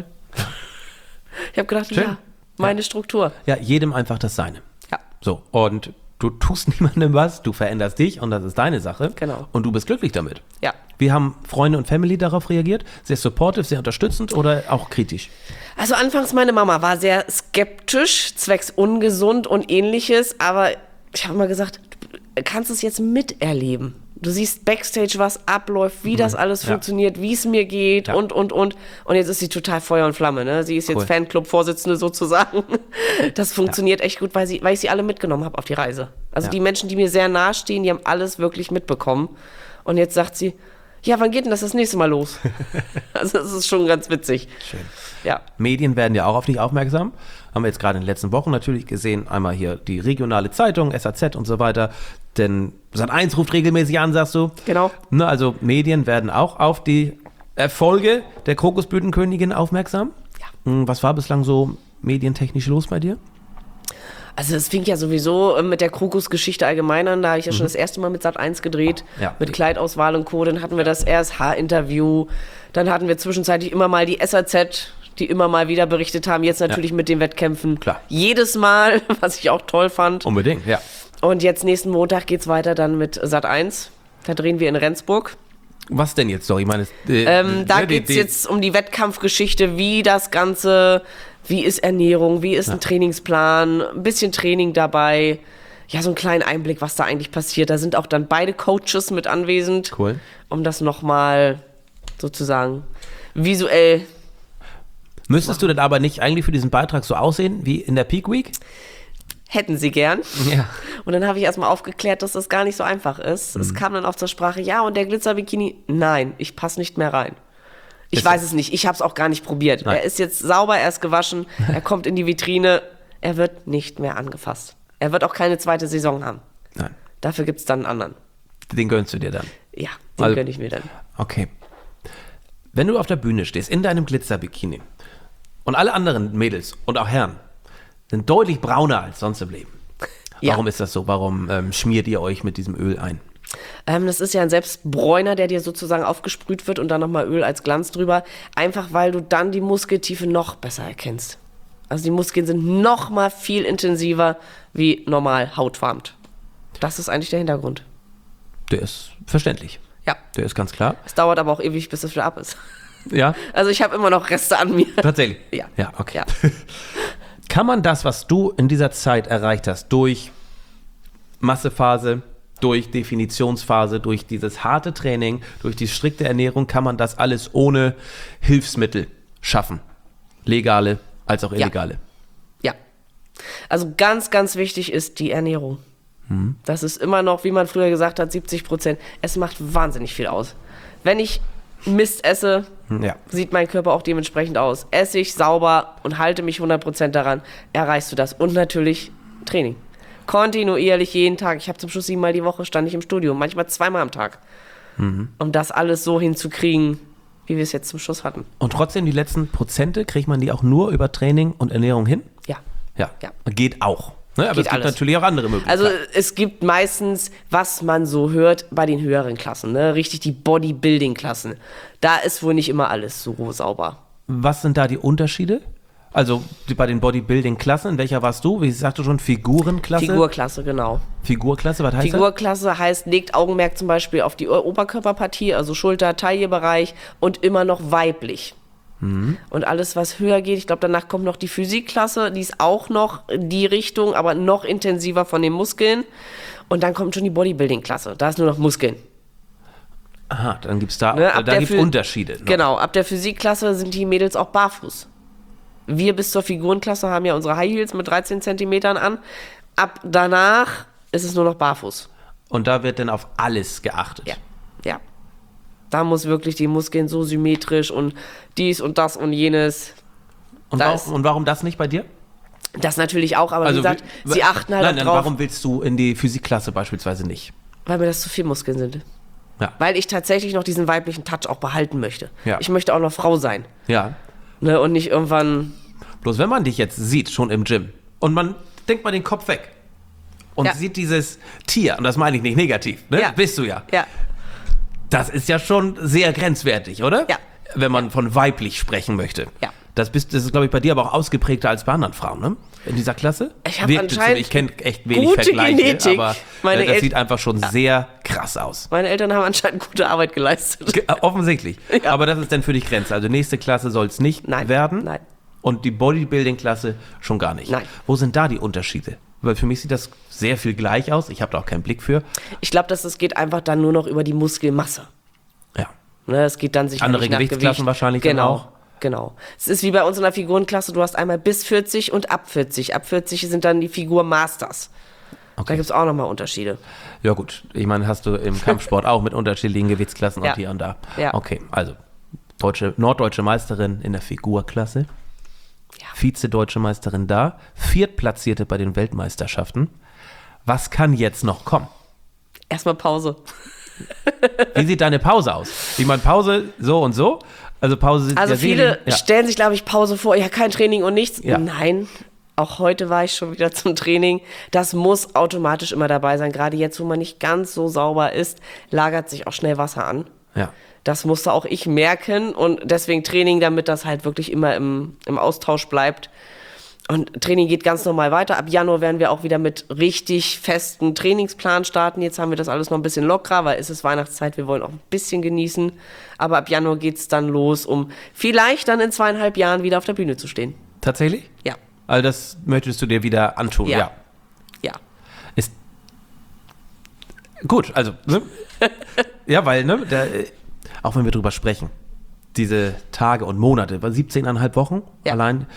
Ich habe gedacht, Schön. ja, meine ja. Struktur. Ja, jedem einfach das Seine. Ja. So, und du tust niemandem was, du veränderst dich und das ist deine Sache. Genau. Und du bist glücklich damit. Ja. Wie haben Freunde und Family darauf reagiert? Sehr supportive, sehr unterstützend oder auch kritisch? Also anfangs meine Mama war sehr skeptisch, zwecks ungesund und ähnliches, aber ich habe immer gesagt, du kannst es jetzt miterleben. Du siehst Backstage, was abläuft, wie das alles Ja. funktioniert, wie es mir geht Ja. und, und, und. Und jetzt ist sie total Feuer und Flamme. Ne? Sie ist Cool. jetzt Fanclub-Vorsitzende sozusagen. Das funktioniert echt gut, weil, sie, weil ich sie alle mitgenommen habe auf die Reise. Also Ja. die Menschen, die mir sehr nahe stehen, die haben alles wirklich mitbekommen. Und jetzt sagt sie, ja, wann geht denn das das nächste Mal los? Also das ist schon ganz witzig. Schön. Ja. Medien werden ja auch auf dich aufmerksam. Haben wir jetzt gerade in den letzten Wochen natürlich gesehen. Einmal hier die regionale Zeitung, S A Z und so weiter. Denn Sat eins ruft regelmäßig an, sagst du. Genau. Ne, also Medien werden auch auf die Erfolge der Kokosblütenkönigin aufmerksam. Ja. Was war bislang so medientechnisch los bei dir? Also es fing ja sowieso mit der Krokus-Geschichte allgemein an. Da habe ich ja schon das erste Mal mit Sat eins gedreht, Ja. mit Kleidauswahl und Co. Dann hatten wir das R S H-Interview. Dann hatten wir zwischenzeitlich immer mal die S A Z, die immer mal wieder berichtet haben. Jetzt natürlich Ja. mit den Wettkämpfen. Klar. Jedes Mal, was ich auch toll fand. Unbedingt, ja. Und jetzt nächsten Montag geht's weiter dann mit Sat eins. Da drehen wir in Rendsburg. Was denn jetzt? Sorry, ich meine, äh, Ähm, da ne, die- geht's die- jetzt um die Wettkampfgeschichte, wie das Ganze, wie ist Ernährung, wie ist ein Trainingsplan, ein bisschen Training dabei. Ja, so einen kleinen Einblick, was da eigentlich passiert. Da sind auch dann beide Coaches mit anwesend, Cool. um das nochmal sozusagen visuell. Müsstest du denn aber nicht eigentlich für diesen Beitrag so aussehen wie in der Peak Week? Hätten sie gern. Ja. Und dann habe ich erstmal aufgeklärt, dass das gar nicht so einfach ist. Es kam dann auch zur Sprache, ja, und der Glitzerbikini, nein, ich passe nicht mehr rein. Ich Ist weiß das- es nicht, ich habe es auch gar nicht probiert. Nein. Er ist jetzt sauber, er ist gewaschen, er kommt in die Vitrine, er wird nicht mehr angefasst. Er wird auch keine zweite Saison haben. Nein. Dafür gibt es dann einen anderen. Den gönnst du dir dann. Ja, den Also- gönne ich mir dann. Okay. Wenn du auf der Bühne stehst, in deinem Glitzerbikini und alle anderen Mädels und auch Herren sind deutlich brauner als sonst im Leben. Ja. Warum ist das so? Warum ähm, schmiert ihr euch mit diesem Öl ein? Ähm, das ist ja ein Selbstbräuner, der dir sozusagen aufgesprüht wird und dann nochmal Öl als Glanz drüber. Einfach, weil du dann die Muskeltiefe noch besser erkennst. Also die Muskeln sind noch mal viel intensiver wie normal hautfarmt. Das ist eigentlich der Hintergrund. Der ist verständlich. Ja. Der ist ganz klar. Es dauert aber auch ewig, bis es wieder ab ist. Ja, Also ich habe immer noch Reste an mir. tatsächlich. Ja. Ja, okay. Ja. Kann man das, was du in dieser Zeit erreicht hast, durch Massephase, durch Definitionsphase, durch dieses harte Training, durch die strikte Ernährung, kann man das alles ohne Hilfsmittel schaffen? Legale als auch illegale. Ja. Also ganz, ganz wichtig ist die Ernährung. Das ist immer noch, wie man früher gesagt hat, siebzig Prozent. Es macht wahnsinnig viel aus. Wenn ich Mist esse, Ja. sieht mein Körper auch dementsprechend aus. Esse ich sauber und halte mich hundert Prozent daran, erreichst du das. Und natürlich Training. Kontinuierlich jeden Tag. Ich habe zum Schluss siebenmal die Woche stand ich im Studio, manchmal zweimal am Tag. Um das alles so hinzukriegen, wie wir es jetzt zum Schluss hatten. Und trotzdem die letzten Prozente, kriegt man die auch nur über Training und Ernährung hin? Ja. Ja. Ja. Geht auch. Ne? Aber Geht es gibt alles. natürlich auch andere Möglichkeiten. Also es gibt meistens, was man so hört bei den höheren Klassen, ne? Richtig die Bodybuilding-Klassen. Da ist wohl nicht immer alles so sauber. Was sind da die Unterschiede? Also die, bei den Bodybuilding-Klassen, in welcher warst du? Wie sagst du schon, Figurenklasse? Figurklasse, genau. Figurklasse, was heißt Figurklasse heißt, legt Augenmerk zum Beispiel auf die Oberkörperpartie, also Schulter, Taillebereich und immer noch weiblich. Und alles, was höher geht, ich glaube, danach kommt noch die Physikklasse, die ist auch noch die Richtung, aber noch intensiver von den Muskeln. Und dann kommt schon die Bodybuilding-Klasse, da ist nur noch Muskeln. das? Aha, dann gibt es da, Ne, ab da der gibt's Phy- Unterschiede. noch. Genau, ab der Physikklasse sind die Mädels auch barfuß. Wir bis zur Figurenklasse haben ja unsere High Heels mit dreizehn Zentimetern an. Ab danach ist es nur noch barfuß. Und da wird dann auf alles geachtet. Ja. Da muss wirklich die Muskeln so symmetrisch und dies und das und jenes. Und, da warum, und warum das nicht bei dir? Das natürlich auch, aber also, wie gesagt, wie, sie achten halt nein, nein, drauf. Warum willst du in die Physikklasse beispielsweise nicht? Weil mir das zu viel Muskeln sind. Ja. Weil ich tatsächlich noch diesen weiblichen Touch auch behalten möchte. Ja. Ich möchte auch noch Frau sein. Ja. Ne, und nicht irgendwann... Bloß wenn man dich jetzt sieht, schon im Gym, und man denkt mal den Kopf weg und Ja. sieht dieses Tier, und das meine ich nicht negativ, ne? Ja. Bist du ja. Ja. Das ist ja schon sehr grenzwertig, oder? Ja. Wenn man von weiblich sprechen möchte. Ja. Das, bist, das ist, glaube ich, bei dir aber auch ausgeprägter als bei anderen Frauen, ne? In dieser Klasse? Ich hab Wirkte anscheinend so, ich kenne echt wenig gute Vergleiche, Genetik. aber Meine äh, das El- sieht einfach schon Ja. sehr krass aus. Meine Eltern haben anscheinend gute Arbeit geleistet. Ge- äh, Offensichtlich. Ja. Aber das ist dann für dich Grenze. Also nächste Klasse soll es nicht Nein, werden. nein. Und die Bodybuilding-Klasse schon gar nicht. Nein. Wo sind da die Unterschiede? Weil für mich sieht das sehr viel gleich aus. Ich habe da auch keinen Blick für. Ich glaube, dass es geht einfach dann nur noch über die Muskelmasse. Ja. Ne, es geht dann sicher Andere nicht nach Gewichtsklassen Gewicht. wahrscheinlich dann genau, auch. Genau. Es ist wie bei uns in der Figurenklasse, du hast einmal bis vierzig und ab vierzig. Ab vierzig sind dann die Figurmasters. Da gibt es auch nochmal Unterschiede. Ja gut, ich meine, hast du im Kampfsport auch mit unterschiedlichen Gewichtsklassen Ja. und hier und da. Ja. Okay, also deutsche, norddeutsche Meisterin in der Figurklasse, Ja. Vize-deutsche Meisterin da, Viertplatzierte bei den Weltmeisterschaften. Was kann jetzt noch kommen? Erstmal Pause. Wie sieht deine Pause aus? Ich meine, Pause so und so. Also Pause sind Also ja viele wenig- ja. stellen sich, glaube ich, Pause vor, ja, kein Training und nichts. Ja. Nein, auch heute war ich schon wieder zum Training. Das muss automatisch immer dabei sein. Gerade jetzt, wo man nicht ganz so sauber ist, lagert sich auch schnell Wasser an. Ja. Das musste auch ich merken und deswegen Training, damit das halt wirklich immer im, im Austausch bleibt. Und Training geht ganz normal weiter. Ab Januar werden wir auch wieder mit richtig festen Trainingsplan starten. Jetzt haben wir das alles noch ein bisschen lockerer, weil es ist Weihnachtszeit, wir wollen auch ein bisschen genießen. Aber ab Januar geht es dann los, um vielleicht dann in zweieinhalb Jahren wieder auf der Bühne zu stehen. Tatsächlich? Ja, Also das möchtest du dir wieder antun, ja. Ja. ja. Ist gut, also, ne? Ja, weil, ne, da, äh, auch wenn wir drüber sprechen, diese Tage und Monate, siebzehneinhalb Wochen Ja. allein,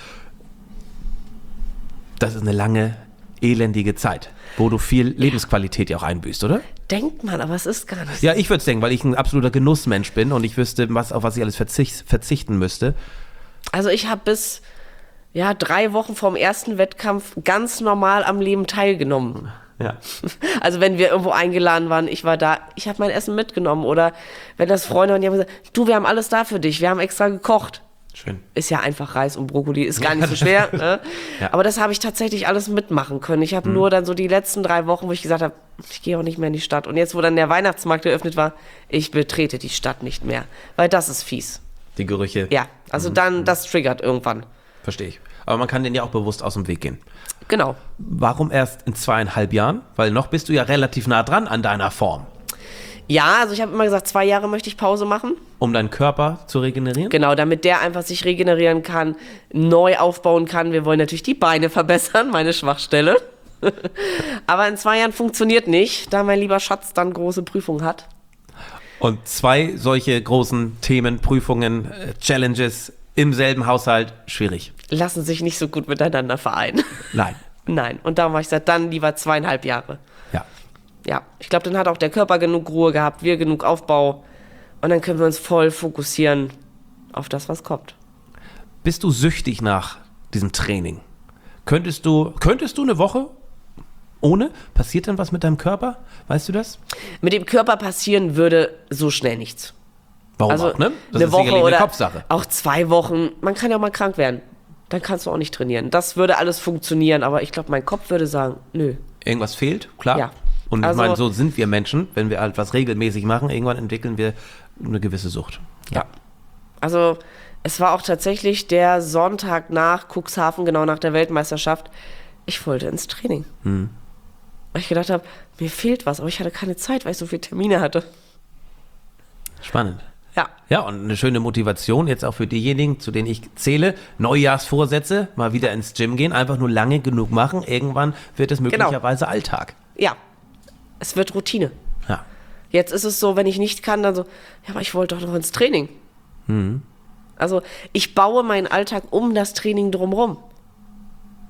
das ist eine lange, elendige Zeit, wo du viel Lebensqualität ja auch einbüßt, oder? Denkt man, aber es ist gar nicht. Ja, ich würde es denken, weil ich ein absoluter Genussmensch bin und ich wüsste, was, auf was ich alles verzicht, verzichten müsste. Also ich habe bis ja, drei Wochen vorm ersten Wettkampf ganz normal am Leben teilgenommen. Ja. Also wenn wir irgendwo eingeladen waren, ich war da, ich habe mein Essen mitgenommen. Oder wenn das Freunde waren, die haben gesagt, du, wir haben alles da für dich, wir haben extra gekocht. Schön. Ist ja einfach Reis und Brokkoli, ist gar nicht so schwer. Ne? Ja. Aber das habe ich tatsächlich alles mitmachen können. Ich habe Mhm. nur dann so die letzten drei Wochen, wo ich gesagt habe, ich gehe auch nicht mehr in die Stadt. Und jetzt, wo dann der Weihnachtsmarkt eröffnet war, ich betrete die Stadt nicht mehr. Weil das ist fies. Die Gerüche. Ja, also dann, das triggert irgendwann. Verstehe ich. Aber man kann denen ja auch bewusst aus dem Weg gehen. Genau. Warum erst in zweieinhalb Jahren? Weil noch bist du ja relativ nah dran an deiner Form. Ja, also ich habe immer gesagt, zwei Jahre möchte ich Pause machen. Um deinen Körper zu regenerieren? Genau, damit der einfach sich regenerieren kann, neu aufbauen kann. Wir wollen natürlich die Beine verbessern, meine Schwachstelle. Aber in zwei Jahren funktioniert nicht, da mein lieber Schatz dann große Prüfungen hat. Und zwei solche großen Themen, Prüfungen, äh, Challenges im selben Haushalt, schwierig. Lassen sich nicht so gut miteinander vereinen. Nein. Nein, und darum habe ich gesagt, dann lieber zweieinhalb Jahre. Ja. Ja, ich glaube, dann hat auch der Körper genug Ruhe gehabt, wir genug Aufbau. Und dann können wir uns voll fokussieren auf das, was kommt. Bist du süchtig nach diesem Training? Könntest du, könntest du eine Woche ohne? Passiert dann was mit deinem Körper? Weißt du das? Mit dem Körper passieren würde so schnell nichts. Warum Also auch, ne? Das eine ist Woche sicherlich oder eine Kopfsache. auch zwei Wochen. Man kann ja mal krank werden. Dann kannst du auch nicht trainieren. Das würde alles funktionieren, aber ich glaube, mein Kopf würde sagen, nö. Irgendwas fehlt, klar. Ja. Und ich Also- meine, so sind wir Menschen. Wenn wir halt was regelmäßig machen, irgendwann entwickeln wir eine gewisse Sucht. Ja. Also es war auch tatsächlich der Sonntag nach Cuxhaven, genau nach der Weltmeisterschaft. Ich wollte ins Training. Hm. Weil ich gedacht habe, mir fehlt was, aber ich hatte keine Zeit, weil ich so viele Termine hatte. Spannend. Ja. Ja, und eine schöne Motivation jetzt auch für diejenigen, zu denen ich zähle. Neujahrsvorsätze, mal wieder ins Gym gehen, einfach nur lange genug machen. Irgendwann wird es möglicherweise Alltag. Ja. Es wird Routine. Ja. Jetzt ist es so, wenn ich nicht kann, dann so, ja, aber ich wollte doch noch ins Training. Mhm. Also ich baue meinen Alltag um das Training drumherum.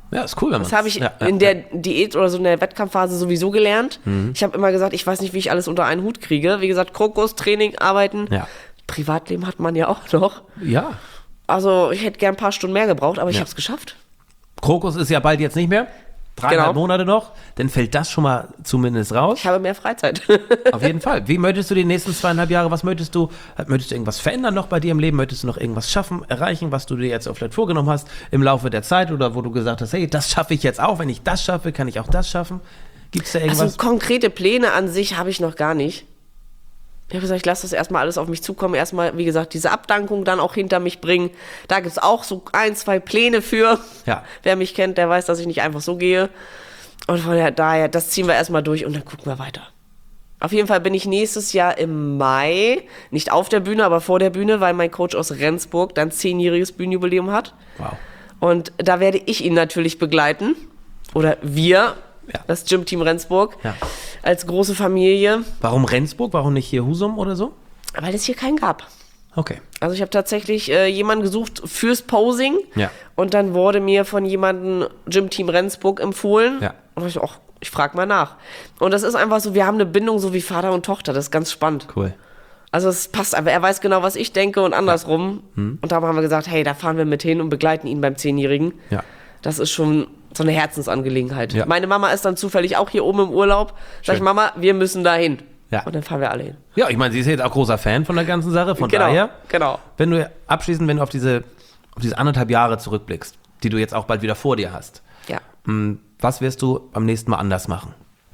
Ja, ist cool, wenn man Das habe ich ja, in ja, der Diät oder so in der Wettkampfphase sowieso gelernt. Mhm. Ich habe immer gesagt, ich weiß nicht, wie ich alles unter einen Hut kriege. Wie gesagt, Krokus, Training, Arbeiten. Ja. Privatleben hat man ja auch noch. Ja. Also ich hätte gern ein paar Stunden mehr gebraucht, aber ich Ja. habe es geschafft. Krokus ist ja bald jetzt nicht mehr. Dreieinhalb Genau. Monate noch. Dann fällt das schon mal zumindest raus. Ich habe mehr Freizeit. Auf jeden Fall. Wie möchtest du die nächsten zweieinhalb Jahre, was möchtest du, möchtest du irgendwas verändern noch bei dir im Leben? Möchtest du noch irgendwas schaffen, erreichen, was du dir jetzt vielleicht vorgenommen hast im Laufe der Zeit oder wo du gesagt hast, hey, das schaffe ich jetzt auch. Wenn ich das schaffe, kann ich auch das schaffen. Gibt es da irgendwas? Also konkrete Pläne an sich habe ich noch gar nicht. Ich habe gesagt, ich lasse das erstmal alles auf mich zukommen. Erstmal, wie gesagt, diese Abdankung dann auch hinter mich bringen. Da gibt es auch so ein, zwei Pläne für. Ja. Wer mich kennt, der weiß, dass ich nicht einfach so gehe. Und von daher, das ziehen wir erstmal durch und dann gucken wir weiter. Auf jeden Fall bin ich nächstes Jahr im Mai, nicht auf der Bühne, aber vor der Bühne, weil mein Coach aus Rendsburg dann zehnjähriges Bühnenjubiläum hat. Wow. Und da werde ich ihn natürlich begleiten. Oder wir, Ja. das Gym-Team Rendsburg, Ja. als große Familie, Warum Rendsburg? Warum nicht hier Husum oder so? weil es hier keinen gab. Okay. Also ich habe tatsächlich äh, jemanden gesucht fürs Posing Ja. und dann wurde mir von jemandem Gym-Team Rendsburg empfohlen. Ja. Und ich, ach, ich frage mal nach. Und das ist einfach so, wir haben eine Bindung so wie Vater und Tochter, das ist ganz spannend. Cool. Also es passt einfach, er weiß genau, was ich denke und andersrum. Und darum haben wir gesagt, hey, da fahren wir mit hin und begleiten ihn beim Zehnjährigen. Ja. Das ist schon so eine Herzensangelegenheit. Ja. Meine Mama ist dann zufällig auch hier oben im Urlaub. Sag ich, Schön. Mama, wir müssen da hin. Ja. Und dann fahren wir alle hin. Ja, ich meine, sie ist jetzt auch großer Fan von der ganzen Sache, von Genau, daher. genau. Wenn du abschließend, wenn du auf diese, auf diese anderthalb Jahre zurückblickst, die du jetzt auch bald wieder vor dir hast, Ja. mh, was wirst du beim nächsten Mal anders machen?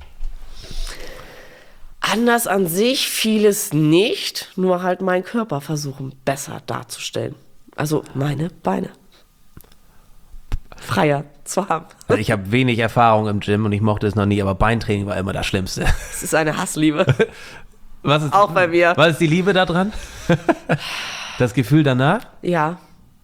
Anders an sich vieles nicht, nur halt meinen Körper versuchen besser darzustellen. Also meine Beine. Freier zu haben. Also ich habe wenig Erfahrung im Gym und ich mochte es noch nie, aber Beintraining war immer das Schlimmste. Es ist eine Hassliebe. Was ist, Auch bei mir. Was ist die Liebe da dran? Das Gefühl danach? Ja.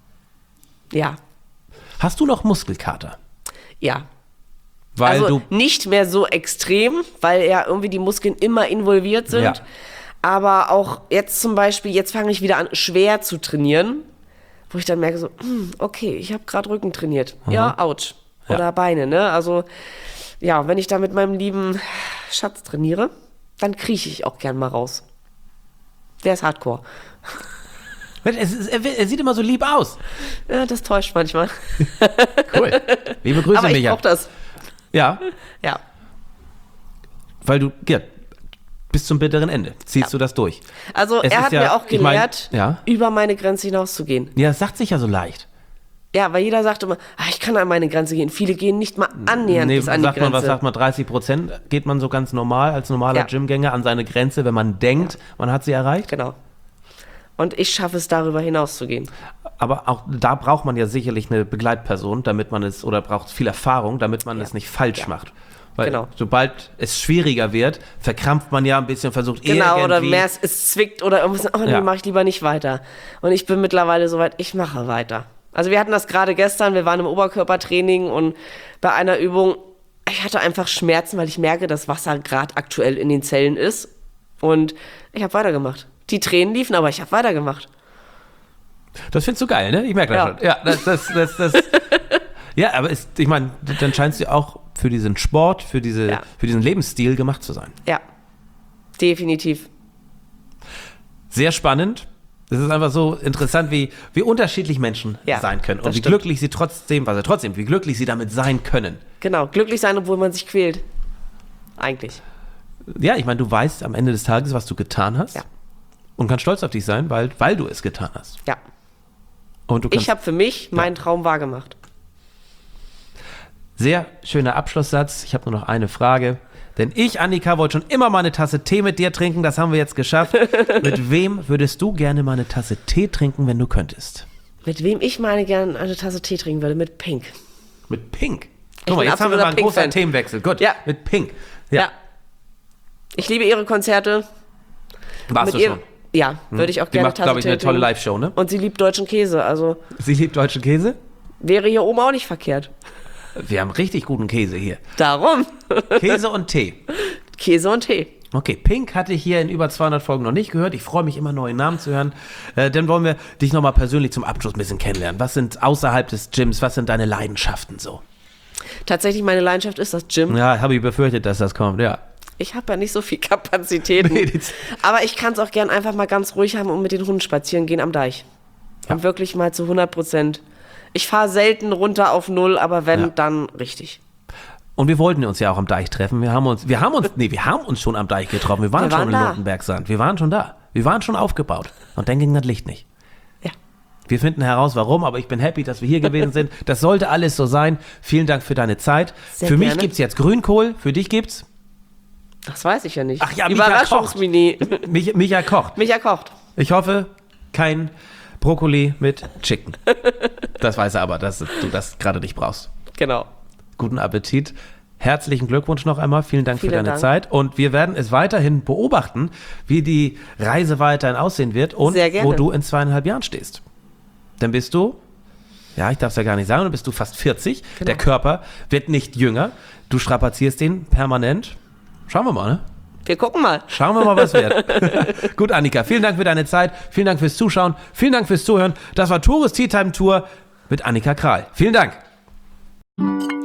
Ja. Hast du noch Muskelkater? Ja. Weil also du nicht mehr so extrem, weil ja irgendwie die Muskeln immer involviert sind. Ja. Aber auch jetzt zum Beispiel, jetzt fange ich wieder an, schwer zu trainieren, wo ich dann merke so, hm, okay, ich habe gerade Rücken trainiert. Ja, ouch. Ja. Oder Beine, ne? Also ja, wenn ich da mit meinem lieben Schatz trainiere, dann krieche ich auch gern mal raus. Der ist Hardcore. Es ist, er, er sieht immer so lieb aus. Ja, das täuscht manchmal. Cool. Liebe Grüße, Aber ich Micha. brauch das. Ja, Ja. weil du ja, bis zum bitteren Ende ziehst Ja. du das durch. Also Es er ist hat ja- mir auch ich mein, gelehrt, ja. über meine Grenze hinauszugehen. Ja, das sagt sich ja so leicht. Ja, weil jeder sagt immer, ah, ich kann an meine Grenze gehen. Viele gehen nicht mal annähernd Nee, bis an die sagt man, Grenze. was sagt man, dreißig Prozent geht man so ganz normal als normaler Ja. Gymgänger an seine Grenze, wenn man denkt, man hat sie erreicht. Genau. Und ich schaffe es, darüber hinauszugehen. Aber auch da braucht man ja sicherlich eine Begleitperson, damit man es, oder braucht viel Erfahrung, damit man Ja. es nicht falsch Ja. macht. Weil Genau. sobald es schwieriger wird, verkrampft man ja ein bisschen, versucht Genau, irgendwie... oder mehr es, es zwickt oder irgendwas, oh nee, Ja. mache ich lieber nicht weiter. Und ich bin mittlerweile soweit, ich mache weiter. Also wir hatten das gerade gestern, wir waren im Oberkörpertraining und bei einer Übung, ich hatte einfach Schmerzen, weil ich merke, dass Wasser gerade aktuell in den Zellen ist. Und ich habe weitergemacht. Die Tränen liefen, aber ich habe weitergemacht. Das findest du geil, ne? Ich merke das Ja. schon. Ja, das, das, das, das ja, aber es, ich meine, dann scheinst du auch für diesen Sport, für, diese, Ja. für diesen Lebensstil gemacht zu sein. Ja, definitiv. Sehr spannend. Es ist einfach so interessant, wie, wie unterschiedlich Menschen Ja, sein können und das wie stimmt. glücklich sie trotzdem, also trotzdem, wie glücklich sie damit sein können. Genau, glücklich sein, obwohl man sich quält. Eigentlich. Ja, ich meine, du weißt am Ende des Tages, was du getan hast Ja. und kannst stolz auf dich sein, weil, weil du es getan hast. Ja. Und du kannst Ich habe für mich meinen Traum wahrgemacht. Sehr schöner Abschlusssatz. Ich habe nur noch eine Frage. Denn ich, Annika, wollte schon immer mal eine Tasse Tee mit dir trinken. Das haben wir jetzt geschafft. Mit wem würdest du gerne mal eine Tasse Tee trinken, wenn du könntest? Mit wem ich meine gerne eine Tasse Tee trinken würde? Mit Pink. Mit Pink. Ich Guck mal, bin jetzt haben wir mal einen absoluter großen Pink-Fan. Themenwechsel. Gut, Ja. mit Pink. Ja. Ich liebe ihre Konzerte. Warst Mit du ihr, schon. Ja, würde ich auch Die gerne macht, glaube ich, eine Tee tolle trinken. Live-Show, ne? Und sie liebt deutschen Käse, also Sie liebt deutschen Käse. wäre hier oben auch nicht verkehrt. Wir haben richtig guten Käse hier. Darum. Käse und Tee. Käse und Tee. Okay, Pink hatte ich hier in über zweihundert Folgen noch nicht gehört. Ich freue mich immer, neue Namen zu hören. Äh, dann wollen wir dich nochmal persönlich zum Abschluss ein bisschen kennenlernen. Was sind außerhalb des Gyms, was sind deine Leidenschaften so? Tatsächlich, meine Leidenschaft ist das Gym. Ja, habe ich befürchtet, dass das kommt, ja. Ich habe ja nicht so viel Kapazitäten. Nee, aber ich kann es auch gern einfach mal ganz ruhig haben und mit den Hunden spazieren gehen am Deich. Ja. Und wirklich mal zu hundert Prozent. Ich fahre selten runter auf Null, aber wenn, ja. dann richtig. Und wir wollten uns ja auch am Deich treffen. Wir haben uns, wir haben uns, nee, wir haben uns schon am Deich getroffen. Wir waren, wir waren schon in Lundenbergsand. Wir waren schon da. Wir waren schon aufgebaut. Und dann ging das Licht nicht. Ja. Wir finden heraus, warum, aber ich bin happy, dass wir hier gewesen sind. Das sollte alles so sein. Vielen Dank für deine Zeit. Sehr für gerne. Mich gibt's jetzt Grünkohl. Für dich gibt's? Das weiß ich ja nicht. Ach ja, Micha kocht. Mich, Micha kocht. Micha kocht. Ich hoffe, kein Brokkoli mit Chicken. Das weiß er aber, dass du das gerade nicht brauchst. Genau. Guten Appetit. Herzlichen Glückwunsch noch einmal. Vielen Dank Vielen für deine Dank. Zeit. Und wir werden es weiterhin beobachten, wie die Reise weiterhin aussehen wird und wo du in zweieinhalb Jahren stehst. Dann bist du, ja, ich darf es ja gar nicht sagen, dann bist du fast vierzig. Genau. Der Körper wird nicht jünger. Du strapazierst den permanent. Schauen wir mal, ne? Wir gucken mal. Schauen wir mal, was wird. Gut, Annika, vielen Dank für deine Zeit. Vielen Dank fürs Zuschauen. Vielen Dank fürs Zuhören. Das war Tores Tea Time Tour mit Annika Kral. Vielen Dank.